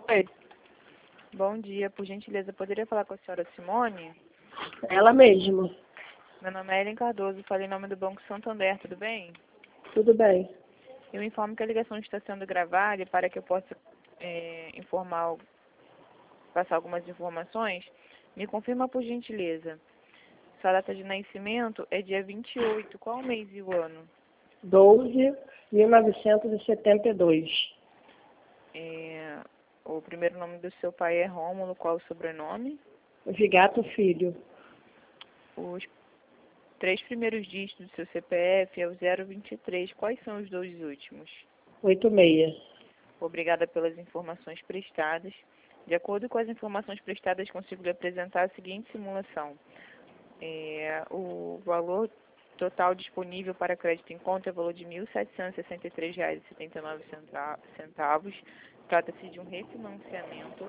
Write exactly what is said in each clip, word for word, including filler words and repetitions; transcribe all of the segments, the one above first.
Oi, Bom dia, por gentileza, poderia falar com a senhora Simone? ela mesma. Meu nome é Ellen Cardoso, falei em nome do Banco Santander, tudo bem? Tudo bem. Eu informo que a ligação está sendo gravada e para que eu possa é, informar, passar algumas informações, me confirma por gentileza. Sua data de nascimento é dia vinte e oito, qual o mês e o ano? doze, mil novecentos e setenta e dois. É, o primeiro nome do seu pai é Rômulo, qual o sobrenome? Vigato Filho. Os três primeiros dígitos do seu C P F é o zero vinte e três, quais são os dois últimos? oitenta e seis. Obrigada pelas informações prestadas. De acordo com as informações prestadas, consigo lhe apresentar a seguinte simulação. É, o valor total disponível para crédito em conta é o valor de mil setecentos e sessenta e três reais e setenta e nove centavos. Trata-se de um refinanciamento.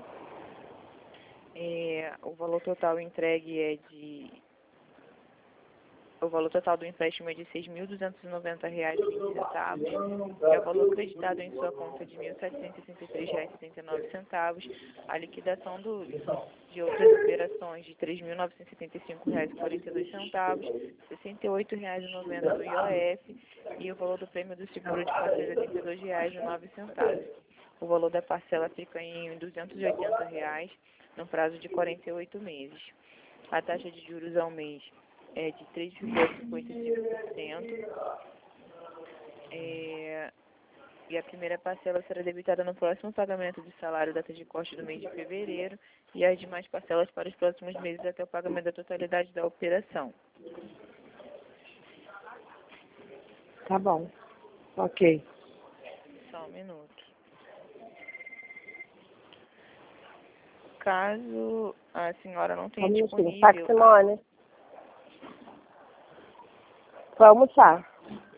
É, o valor total entregue é de... O valor total do empréstimo é de seis mil duzentos e noventa reais e vinte centavos, que é o valor acreditado em sua conta de mil setecentos e sessenta e três reais e setenta e nove centavos, a liquidação do, de outras operações de três mil novecentos e setenta e cinco reais e quarenta e dois centavos, sessenta e oito reais e noventa centavos do I O F e o valor do prêmio do seguro de quatrocentos e oitenta e dois reais e nove centavos. O valor da parcela fica em duzentos e oitenta reais no prazo de quarenta e oito meses. A taxa de juros ao mês é de três vírgula cinquenta e cinco por cento. É, e a primeira parcela será debitada no próximo pagamento de salário, data de corte do mês de fevereiro, e as demais parcelas para os próximos meses até o pagamento da totalidade da operação. Tá bom. Ok. Só um minuto. Caso a senhora não tenha Um minutinho. disponível... Simone. Vai almoçar.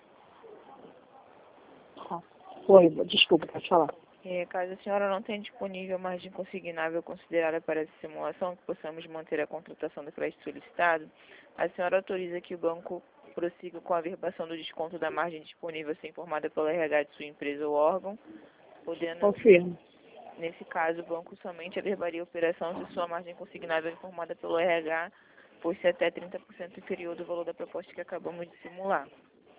Tá. Oi, desculpa, pode falar. É, caso a senhora não tenha disponível margem consignável considerada para essa simulação, que possamos manter a contratação do crédito solicitado, a senhora autoriza que o banco prossiga com a averbação do desconto da margem disponível a ser informada pelo R H de sua empresa ou órgão, podendo, Confirmo. nesse caso, o banco somente averbaria a operação se sua margem consignável é informada pelo R H, fosse até trinta por cento inferior do valor da proposta que acabamos de simular.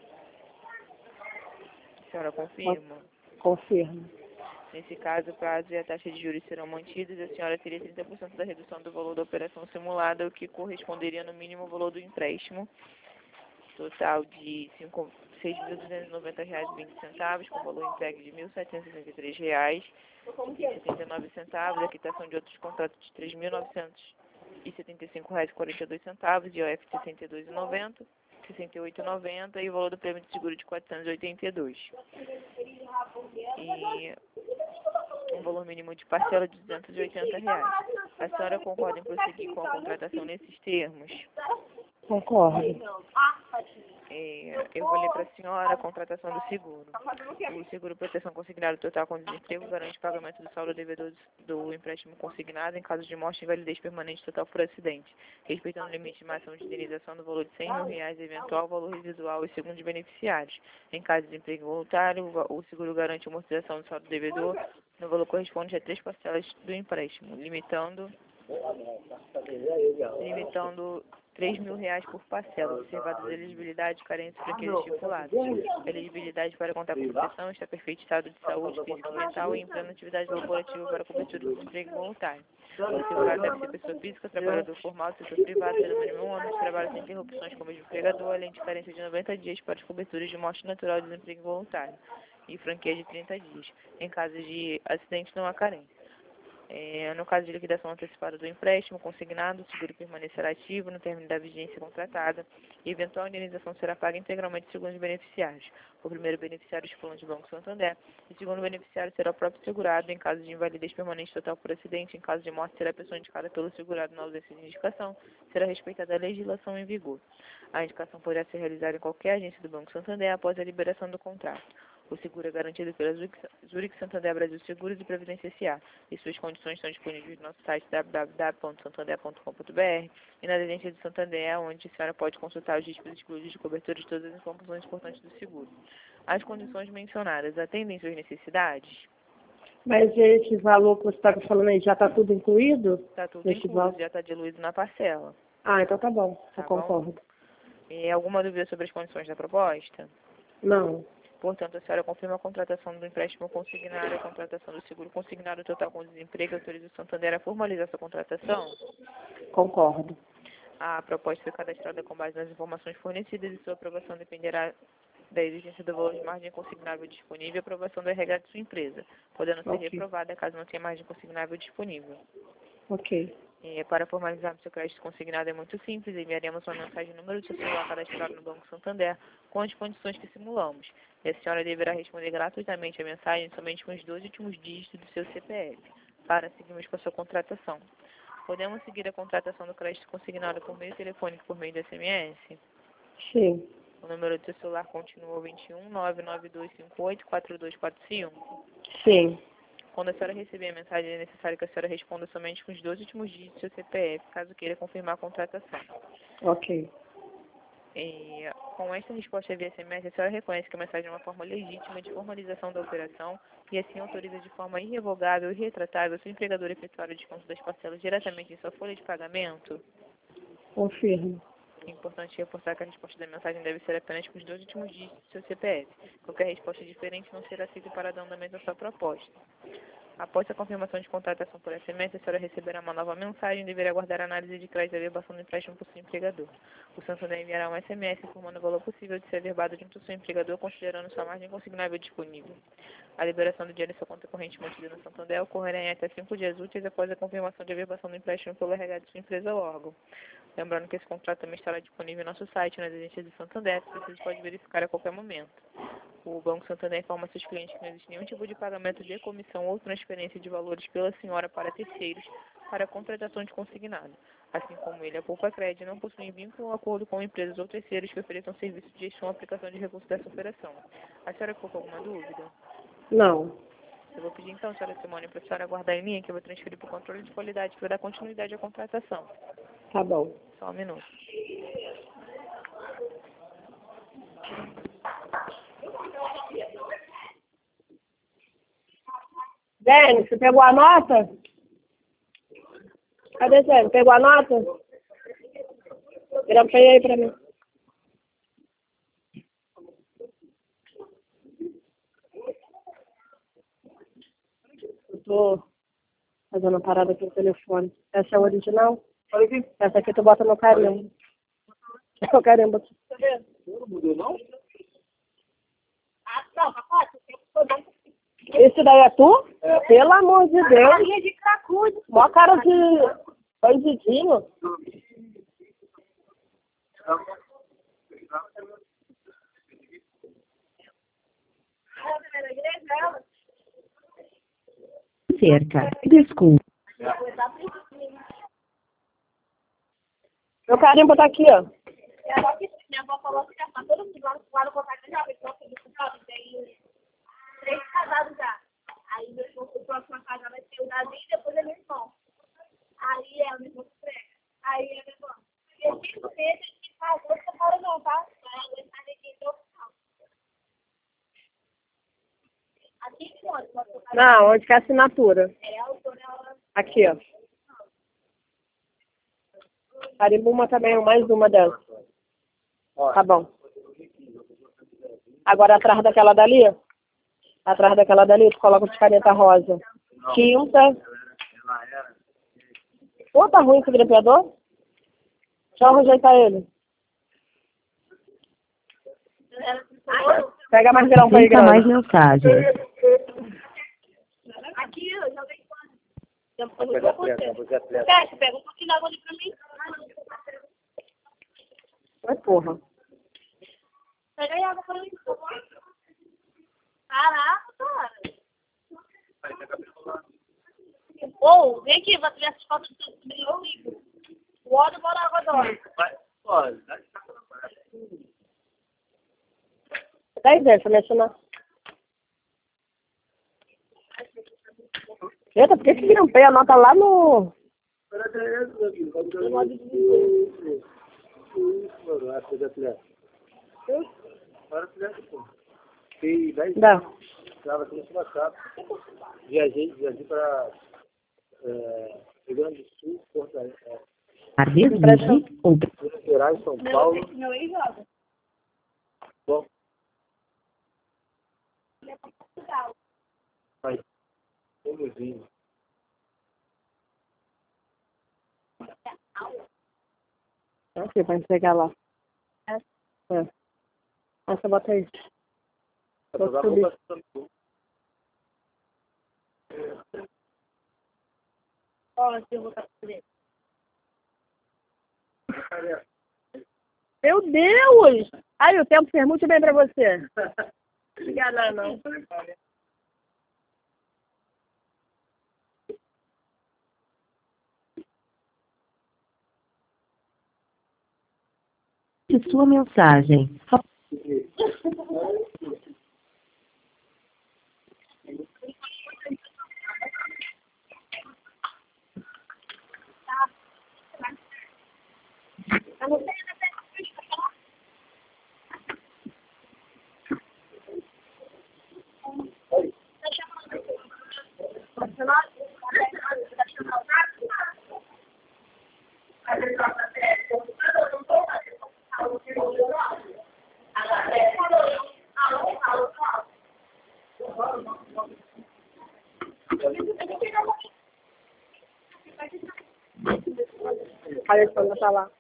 A senhora confirma? Confirmo. Nesse caso, o prazo e a taxa de juros serão mantidos e a senhora teria trinta por cento da redução do valor da operação simulada, o que corresponderia no mínimo ao valor do empréstimo, total de seis mil duzentos e noventa reais e vinte centavos, com valor entregue de mil setecentos e sessenta e três reais e setenta e nove centavos, a quitação de outros contratos de três mil novecentos e setenta e cinco reais e quarenta e dois centavos, I O F de sessenta e dois reais e noventa centavos, sessenta e oito reais e noventa centavos e o valor do prêmio de seguro de quatrocentos e oitenta e dois reais. E um valor mínimo de parcela de duzentos e oitenta reais. A senhora concorda em prosseguir com a contratação nesses termos? Concordo. É, eu vou ler para a senhora a contratação do seguro. O seguro proteção consignado total com desemprego garante o pagamento do saldo devedor do empréstimo consignado em caso de morte e invalidez permanente total por acidente, respeitando o limite máximo de indenização do valor de cem mil reais e eventual valor residual e segundo os beneficiários. Em caso de desemprego voluntário, o seguro garante a amortização do saldo devedor no valor correspondente a três parcelas do empréstimo, limitando, limitando três mil reais por parcela, observadas a elegibilidade, carência e franquias estipuladas. A elegibilidade para contar com proteção está perfeito estado de saúde física e mental e em plena atividade laborativa para cobertura do desemprego voluntário. O segurado deve ser pessoa física, trabalhador formal, setor privado, tendo no mínimo um ano de trabalho sem interrupções com o mesmo empregador, além de carência de noventa dias para as coberturas de morte natural e desemprego voluntário, e franquia de trinta dias. Em caso de acidente, não há carência. É, no caso de liquidação antecipada do empréstimo consignado, o seguro permanecerá ativo no término da vigência contratada e eventual indenização será paga integralmente segundo os beneficiários. O primeiro beneficiário estipulante do Banco Santander e o segundo beneficiário será o próprio segurado em caso de invalidez permanente total por acidente. Em caso de morte, será a pessoa indicada pelo segurado na ausência de indicação. Será respeitada a legislação em vigor. A indicação poderá ser realizada em qualquer agência do Banco Santander após a liberação do contrato. O seguro é garantido pela Zurich Santander Brasil Seguros e Previdência S A e suas condições estão disponíveis no nosso site w w w ponto santander ponto com ponto b r e na agência de Santander, onde a senhora pode consultar os dispositivos excluídos de cobertura de todas as informações importantes do seguro. As condições mencionadas atendem suas necessidades? Mas esse valor que você estava falando aí já está tudo incluído? Está tudo Nesse incluído, valor? já está diluído na parcela. Ah, então tá bom, Tá eu bom? concordo. E alguma dúvida sobre as condições da proposta? Não, Portanto, a senhora confirma a contratação do empréstimo consignado, a contratação do seguro consignado total com desemprego, autoriza o Santander a formalizar essa contratação? concordo. A proposta foi cadastrada com base nas informações fornecidas e sua aprovação dependerá da existência do valor de margem consignável disponível e aprovação do R H de sua empresa, podendo ser Ok. reprovada caso não tenha margem consignável disponível. Ok. E para formalizarmos seu crédito consignado é muito simples, enviaremos uma mensagem no número do seu celular cadastrado no Banco Santander com as condições que simulamos. E a senhora deverá responder gratuitamente a mensagem somente com os dois últimos dígitos do seu C P F, para seguirmos com a sua contratação. Podemos seguir a contratação do crédito consignado por meio telefônico por meio do S M S? Sim. O número do seu celular continua vinte e um, nove nove dois cinco oito, quatro dois quatro cinco. Sim. Quando a senhora receber a mensagem, é necessário que a senhora responda somente com os dois últimos dígitos do seu C P F, caso queira confirmar a contratação. Ok. E, com esta resposta via S M S, a senhora reconhece que a mensagem é uma forma legítima de formalização da operação e assim autoriza de forma irrevogável e retratável o seu empregador a efetuar o desconto das parcelas diretamente em sua folha de pagamento? Confirmo. É importante reforçar que a resposta da mensagem deve ser apenas com os dois últimos dígitos do seu C P F. Qualquer resposta diferente não será aceita para dar andamento à sua proposta. Após a confirmação de contratação por S M S, a senhora receberá uma nova mensagem e deverá aguardar a análise de crédito e averbação do empréstimo por seu empregador. O Santander enviará um S M S informando o valor possível de ser averbado junto ao seu empregador, considerando sua margem consignável disponível. A liberação do dinheiro em sua conta corrente mantida no Santander ocorrerá em até cinco dias úteis após a confirmação de averbação do empréstimo pelo R H de sua empresa ou órgão. Lembrando que esse contrato também estará disponível em nosso site, nas agências do Santander, que você pode verificar a qualquer momento. O Banco Santander informa seus clientes que não existe nenhum tipo de pagamento de comissão ou transferência de valores pela senhora para terceiros para a contratação de consignado. Assim como ele, a Poupa Crédito não possui vínculo ou acordo com empresas ou terceiros que ofereçam serviços de gestão ou aplicação de recursos dessa operação. A senhora ficou com alguma dúvida? Não. Eu vou pedir então, senhora Simone, para a senhora aguardar em linha, que eu vou transferir para o controle de qualidade, que vai dar continuidade à contratação. Tá bom. Só um minuto. Zé, você pegou a nota? Cadê Zé? Pegou a nota? Grampeia aí pra mim. Eu tô fazendo uma parada aqui no telefone. Essa é a original? Essa aqui tu bota no carimbo. O carimbo aqui. Não mudou, não? Esse daí é tu? É. Pelo amor de Deus. Carinha de cracudo. Mó cara de bandidinho. Cerca. Desculpa. Meu carimbo tá aqui, ó. Minha avó falou que já tá todo mundo lá no quadro contato já, porque nós temos tem três casados já. Aí meu irmão, o próximo casa vai ser o Davi e depois é meu irmão. Aí é o meu irmão que prega. Aí é meu irmão. Eu cinco meses que casou, você fala não, tá? Vai aguentar ninguém do final. Aqui que onde? Não, onde que é a assinatura? É a autora, ela... Aqui, ó. Carimbo uma também, mais uma delas. Tá bom. Agora atrás daquela dali, atrás daquela dali, tu coloca de caneta rosa. Tinta. Pô, tá ruim esse grampeador? Deixa eu ajeitar ele. Pega mais grão pra ir Fica mais grande. mensagens. Aqui, eu já dei quando. Já foi muito bom você. Fecha, pega um pouquinho d'água ali pra mim. Ai, porra. Pega aí água pra mim, por favor. Caraca, cara. Ô, vem aqui, vai tirar essas fotos do seu brilho livro. O óleo bora água da hora. Pode. dez vezes, pra me assinar. Eita, por que que grampeia a nota lá no... Dá. Viajei, viajei para é, Rio Grande do Sul, Porto Alegre, é, Desligue ou Minas Gerais, São Paulo. Meu ex joga. Bom, mas vamos vir. Aqui, pra entregar lá. É. É. Essa bota aí. Pra jogar subir. roupa Samsung. Ó, se eu vou fazer. Meu Deus! Ai, o tempo fez muito bem pra você. Obrigada, não. de sua mensagem. A Alessandra tá lá.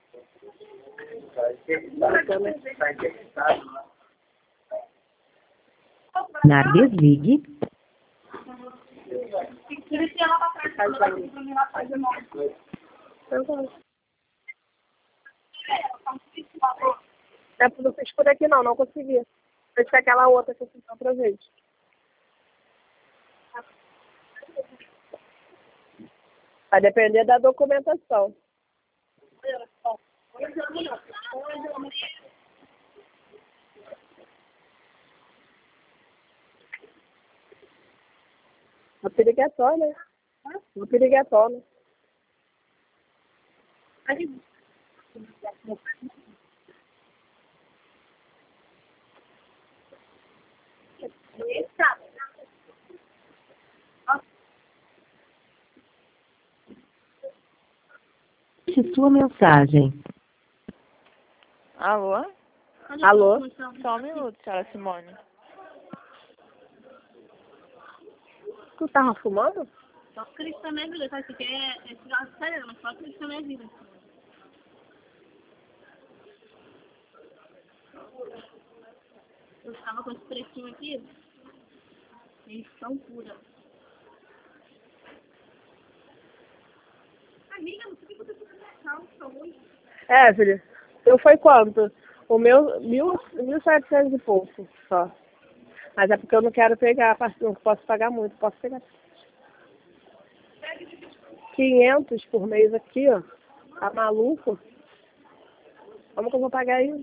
Na desligue. É porque você escolher aqui não, não consegui. Fez com aquela outra que eu fiz outra vez. Vai depender da documentação. O perigo é só, né? O perigo é só, né? De sua mensagem. Alô? Alô? Só um minuto, senhora Simone. Tu tava fumando? Só Cristo na minha vida, sabe? Porque é cigarro de sério, mas só Cristo na minha vida. Eu estava com esse pretinho aqui, eles são pura. Amiga, não sei o que você fez na calça hoje. É, filho. Eu foi quanto? O meu, mil, mil e setecentos e pouco só. Mas é porque eu não quero pegar, não posso pagar muito, posso pegar quinhentos por mês aqui, ó. Tá maluco? Como que eu vou pagar isso?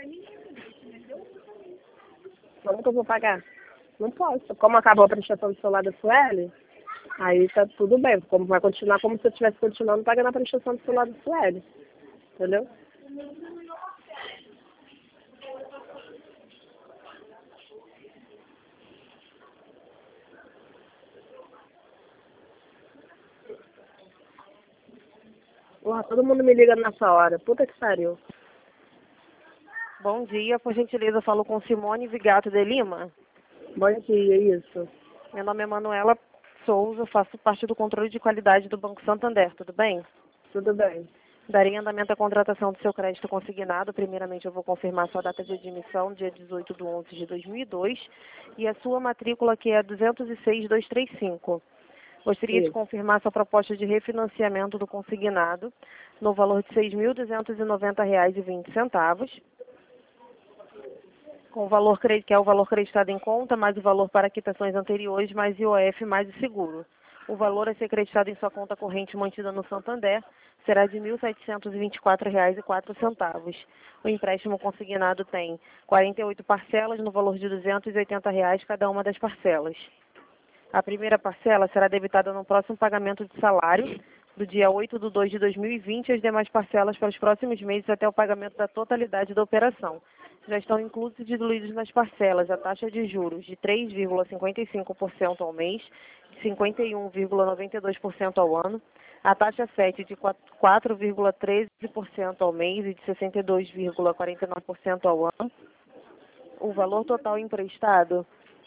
Como que eu vou pagar? Não posso. Como acabou a prestação do celular da Sueli, aí tá tudo bem. Como vai continuar como se eu estivesse continuando pagando a prestação do celular da Sueli. Entendeu? Porra, todo mundo me liga nessa hora. Puta que pariu. Bom dia, por gentileza, falo com Simone Vigato de Lima. Bom dia, isso. Meu nome é Manuela Souza, faço parte do controle de qualidade do Banco Santander, tudo bem? Tudo bem. Darei andamento à contratação do seu crédito consignado. Primeiramente, eu vou confirmar sua data de admissão, dia dezoito de onze de dois mil e dois, e a sua matrícula, que é duzentos e seis, duzentos e trinta e cinco. Gostaria Isso. de confirmar sua proposta de refinanciamento do consignado no valor de seis mil duzentos e noventa reais e vinte centavos. Com o valor, que é o valor creditado em conta, mais o valor para quitações anteriores, mais I O F, mais o seguro. O valor a ser creditado em sua conta corrente mantida no Santander será de mil setecentos e vinte e quatro reais e quatro centavos. O empréstimo consignado tem quarenta e oito parcelas no valor de duzentos e oitenta reais cada uma das parcelas. A primeira parcela será debitada no próximo pagamento de salário, do dia oito de dois de dois mil e vinte, e as demais parcelas para os próximos meses até o pagamento da totalidade da operação. já estão inclusos e diluídos nas parcelas a taxa de juros de três vírgula cinquenta e cinco por cento ao mês, de cinquenta e um vírgula noventa e dois por cento ao ano, a taxa F E T de quatro vírgula treze por cento ao mês e de sessenta e dois vírgula quarenta e nove por cento ao ano. O valor total emprestado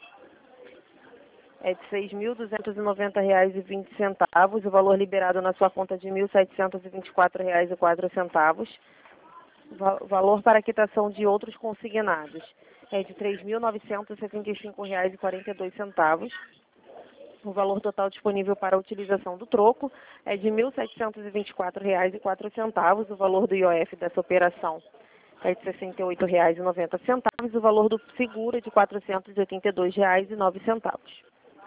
é de seis mil duzentos e noventa reais e vinte centavos, o valor liberado na sua conta de mil setecentos e vinte e quatro reais e quatro centavos. O valor para quitação de outros consignados é de três mil novecentos e setenta e cinco reais e quarenta e dois centavos. O valor total disponível para a utilização do troco é de mil setecentos e vinte e quatro reais e quatro centavos. O valor do I O F dessa operação é de sessenta e oito reais e noventa centavos. O valor do seguro é de quatrocentos e oitenta e dois reais e nove centavos.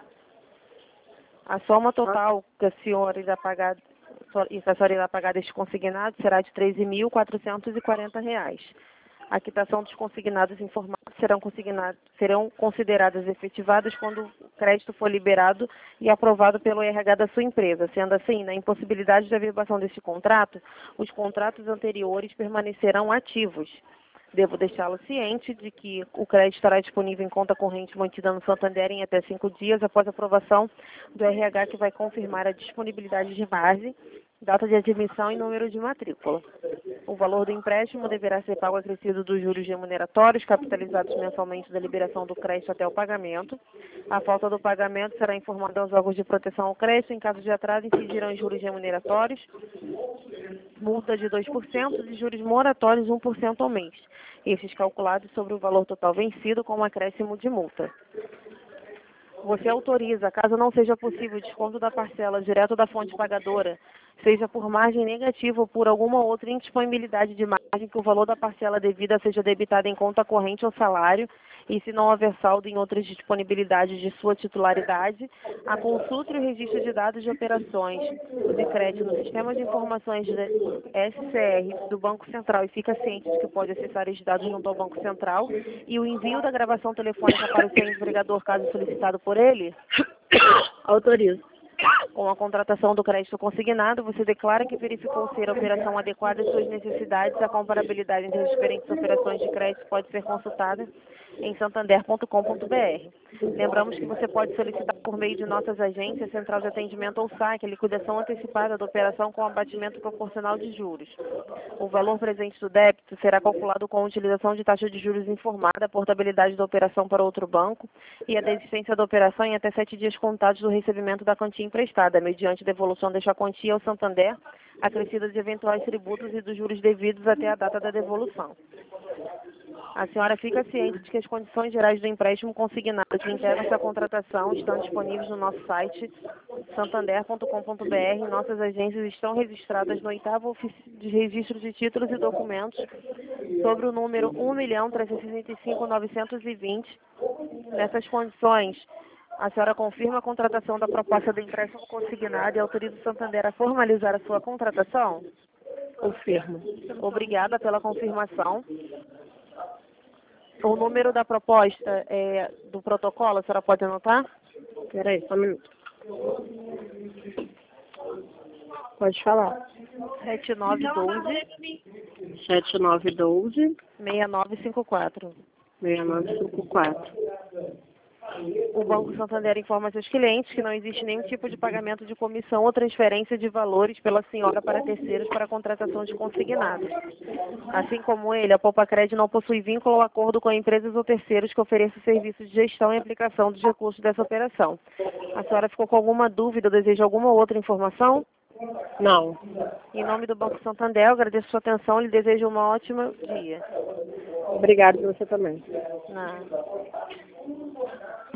A soma total que a senhora irá pagar, que a senhora irá pagar deste consignado será de treze mil quatrocentos e quarenta reais. A quitação dos consignados informados serão, consignados, serão consideradas efetivadas quando o crédito for liberado e aprovado pelo R H da sua empresa. Sendo assim, na impossibilidade de averbação deste contrato, os contratos anteriores permanecerão ativos. Devo deixá-lo ciente de que o crédito estará disponível em conta corrente mantida no Santander em até cinco dias após a aprovação do R H, que vai confirmar a disponibilidade de base, data de admissão e número de matrícula. O valor do empréstimo deverá ser pago acrescido dos juros remuneratórios, capitalizados mensalmente da liberação do crédito até o pagamento. A falta do pagamento será informada aos órgãos de proteção ao crédito. Em caso de atraso, incidirão em juros remuneratórios, multa de dois por cento e juros moratórios um por cento ao mês. Estes calculados sobre o valor total vencido com um acréscimo de multa. Você autoriza, caso não seja possível o desconto da parcela direto da fonte pagadora, seja por margem negativa ou por alguma outra indisponibilidade de margem, que o valor da parcela devida seja debitado em conta corrente ou salário, e se não houver saldo em outras disponibilidades de sua titularidade, a consulta e o registro de dados de operações de crédito no sistema de informações de S C R do Banco Central, e fica ciente de que pode acessar esses dados junto ao Banco Central, e o envio da gravação telefônica para o seu empregador, caso solicitado por ele. Autorizo. Com a contratação do crédito consignado, você declara que verificou ser a operação adequada às suas necessidades. A comparabilidade entre as diferentes operações de crédito pode ser consultada em santander ponto com ponto br. Lembramos que você pode solicitar por meio de nossas agências, central de atendimento ou saque, a liquidação antecipada da operação com abatimento proporcional de juros. O valor presente do débito será calculado com a utilização de taxa de juros informada, a portabilidade da operação para outro banco e a desistência da operação em até sete dias contados do recebimento da quantia emprestada, mediante devolução desta quantia ao Santander, acrescida de eventuais tributos e dos juros devidos até a data da devolução. A senhora fica ciente de que as condições gerais do empréstimo consignado que integram essa contratação estão disponíveis no nosso site santander ponto com ponto br. Nossas agências estão registradas no oitavo Ofício de Registro de Títulos e Documentos sobre o número um milhão trezentos e sessenta e cinco mil novecentos e vinte. Nessas condições, a senhora confirma a contratação da proposta do empréstimo consignado e autoriza o Santander a formalizar a sua contratação? Confirmo. Obrigada pela confirmação. O número da proposta é, do protocolo, a senhora pode anotar? Espera aí, só um minuto. Pode falar. sete nove um dois, sete nove um dois, seis nove cinco quatro. seis nove cinco quatro. O Banco Santander informa seus clientes que não existe nenhum tipo de pagamento de comissão ou transferência de valores pela senhora para terceiros para a contratação de consignados. Assim como ele, a Poupa-Cred não possui vínculo ou acordo com empresas ou terceiros que ofereçam serviços de gestão e aplicação dos recursos dessa operação. A senhora ficou com alguma dúvida ou deseja alguma outra informação? Não. Em nome do Banco Santander, eu agradeço a sua atenção e lhe desejo um ótimo dia. Obrigado, você também. Nada.